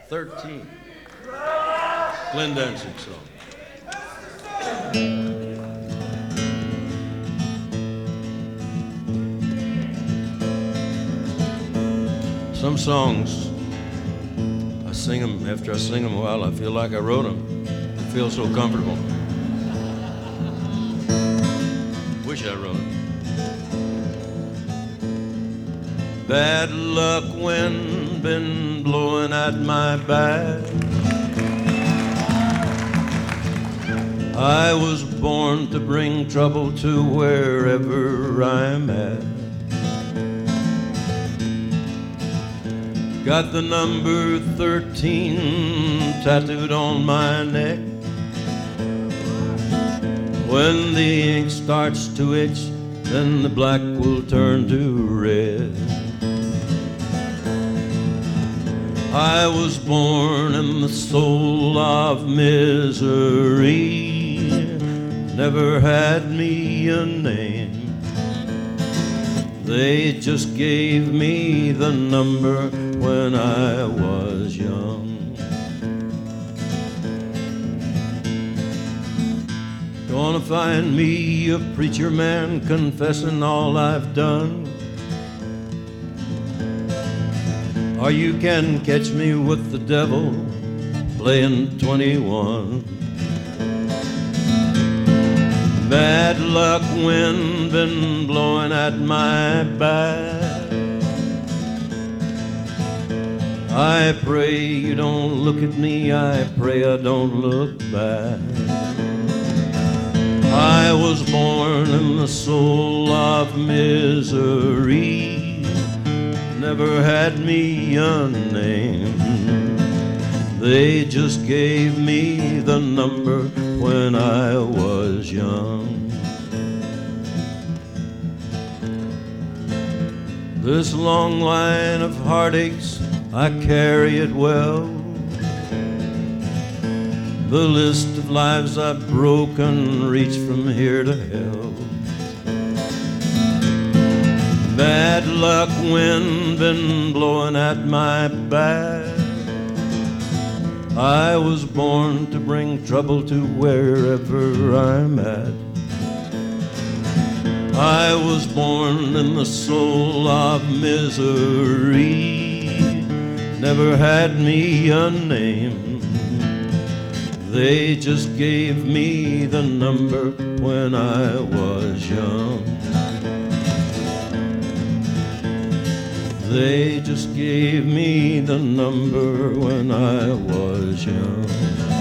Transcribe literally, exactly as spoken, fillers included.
thirteen. Glenn Danzig song. Some songs, I sing them, after I sing them a while, I feel like I wrote them. I feel so comfortable. Wish I wrote it. Bad luck wind been blowing at my back. I was born to bring trouble to wherever I'm at. Got the number thirteen tattooed on my neck. When the ink starts to itch, then the black will turn to red. I was born in the soul of misery. Never had me a name. They just gave me the number when I was young. Gonna find me a preacher man confessing all I've done. Or you can catch me with the devil playing twenty-one. Bad luck wind been blowing at my back. I pray you don't look at me, I pray I don't look back. I was born in the soul of misery. Never had me a name. They just gave me the number when I was young. This long line of heartaches, I carry it well. The list of lives I've broken reach from here to hell. Bad luck wind been blowing at my back. I was born to bring trouble to wherever I'm at. I was born in the soul of misery. Never had me a name. They just gave me the number when I was young. They just gave me the number when I was young.